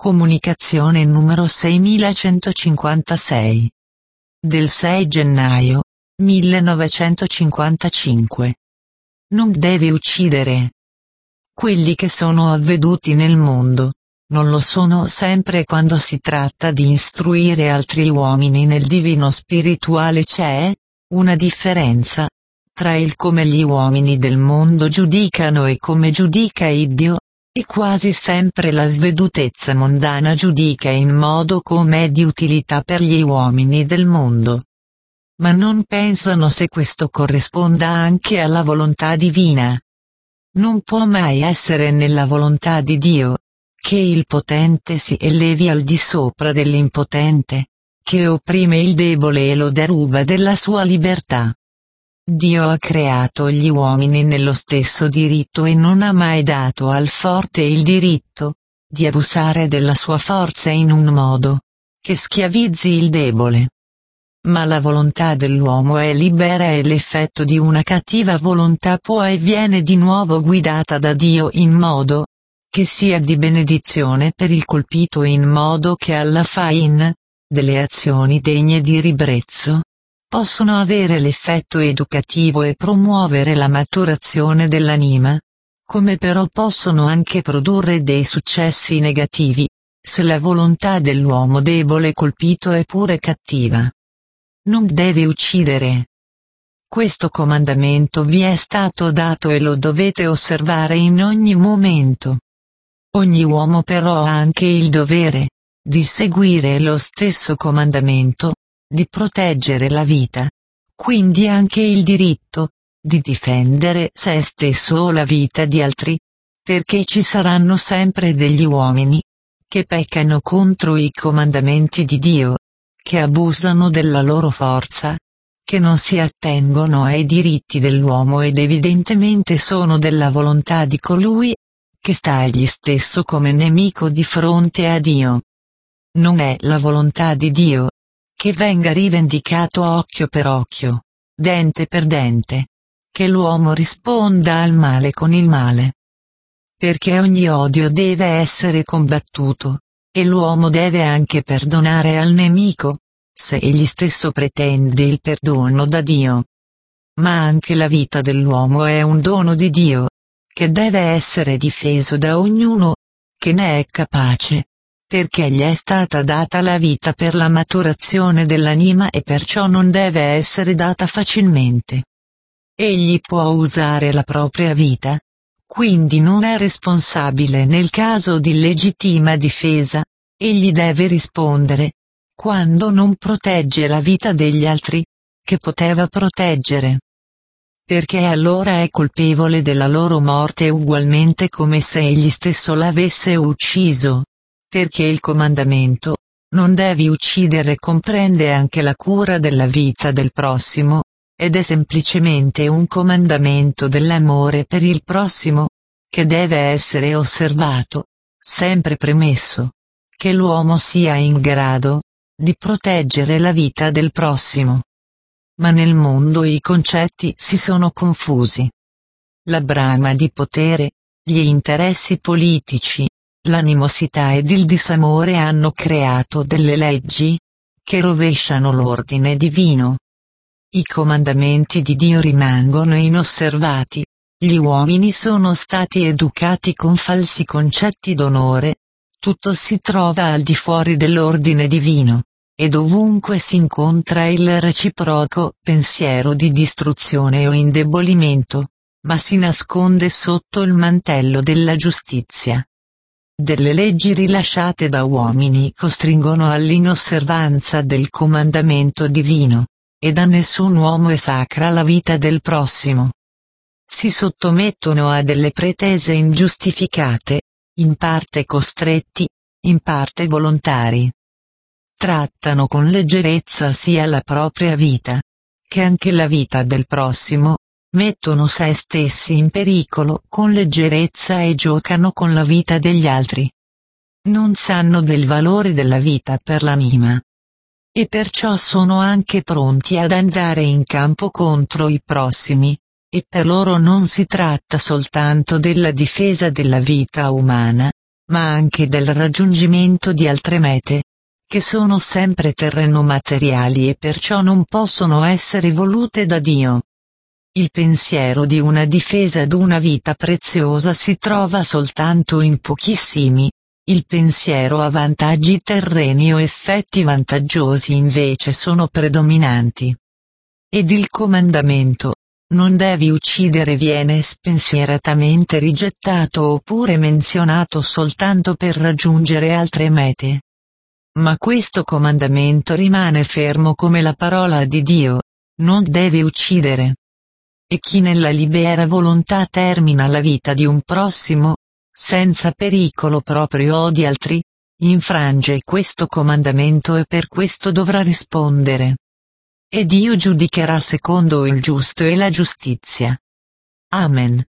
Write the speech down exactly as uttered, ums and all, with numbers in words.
Comunicazione numero seimilacentocinquantasei. Del sei gennaio millenovecentocinquantacinque. Non devi uccidere. Quelli che sono avveduti nel mondo, non lo sono sempre quando si tratta di istruire altri uomini nel divino spirituale. C'è una differenza tra il come gli uomini del mondo giudicano e come giudica Iddio, e quasi sempre l'avvedutezza mondana giudica in modo come è di utilità per gli uomini del mondo. Ma non pensano se questo corrisponda anche alla volontà divina. Non può mai essere nella volontà di Dio che il potente si elevi al di sopra dell'impotente, che opprime il debole e lo deruba della sua libertà. Dio ha creato gli uomini nello stesso diritto e non ha mai dato al forte il diritto di abusare della sua forza in un modo che schiavizzi il debole. Ma la volontà dell'uomo è libera e l'effetto di una cattiva volontà può e viene di nuovo guidata da Dio in modo che sia di benedizione per il colpito, in modo che alla fine delle azioni degne di ribrezzo possono avere l'effetto educativo e promuovere la maturazione dell'anima, come però possono anche produrre dei successi negativi, se la volontà dell'uomo debole colpito è pure cattiva. Non devi uccidere. Questo comandamento vi è stato dato e lo dovete osservare in ogni momento. Ogni uomo però ha anche il dovere di seguire lo stesso comandamento, di proteggere la vita, quindi anche il diritto di difendere se stesso o la vita di altri, perché ci saranno sempre degli uomini che peccano contro i comandamenti di Dio, che abusano della loro forza, che non si attengono ai diritti dell'uomo ed evidentemente sono della volontà di colui che sta egli stesso come nemico di fronte a Dio. Non è la volontà di Dio che venga rivendicato occhio per occhio, dente per dente, che l'uomo risponda al male con il male. Perché ogni odio deve essere combattuto, e l'uomo deve anche perdonare al nemico, se egli stesso pretende il perdono da Dio. Ma anche la vita dell'uomo è un dono di Dio, che deve essere difeso da ognuno che ne è capace, perché gli è stata data la vita per la maturazione dell'anima e perciò non deve essere data facilmente. Egli può usare la propria vita, quindi non è responsabile nel caso di legittima difesa, egli deve rispondere quando non protegge la vita degli altri, che poteva proteggere. Perché allora è colpevole della loro morte ugualmente come se egli stesso l'avesse ucciso. Perché il comandamento, non devi uccidere, comprende anche la cura della vita del prossimo, ed è semplicemente un comandamento dell'amore per il prossimo, che deve essere osservato, sempre premesso che l'uomo sia in grado di proteggere la vita del prossimo. Ma nel mondo i concetti si sono confusi. La brama di potere, gli interessi politici, l'animosità ed il disamore hanno creato delle leggi che rovesciano l'ordine divino. I comandamenti di Dio rimangono inosservati, gli uomini sono stati educati con falsi concetti d'onore, tutto si trova al di fuori dell'ordine divino, e dovunque si incontra il reciproco pensiero di distruzione o indebolimento, ma si nasconde sotto il mantello della giustizia. Delle leggi rilasciate da uomini costringono all'inosservanza del comandamento divino, e da nessun uomo è sacra la vita del prossimo. Si sottomettono a delle pretese ingiustificate, in parte costretti, in parte volontari. Trattano con leggerezza sia la propria vita, che anche la vita del prossimo, mettono se stessi in pericolo con leggerezza e giocano con la vita degli altri. Non sanno del valore della vita per l'anima. E perciò sono anche pronti ad andare in campo contro i prossimi, e per loro non si tratta soltanto della difesa della vita umana, ma anche del raggiungimento di altre mete, che sono sempre terreno-materiali e perciò non possono essere volute da Dio. Il pensiero di una difesa d'una vita preziosa si trova soltanto in pochissimi. Il pensiero a vantaggi terreni o effetti vantaggiosi invece sono predominanti. Ed il comandamento, non devi uccidere, viene spensieratamente rigettato oppure menzionato soltanto per raggiungere altre mete. Ma questo comandamento rimane fermo come la parola di Dio, non devi uccidere. E chi nella libera volontà termina la vita di un prossimo, senza pericolo proprio o di altri, infrange questo comandamento e per questo dovrà rispondere. E Dio giudicherà secondo il giusto e la giustizia. Amen.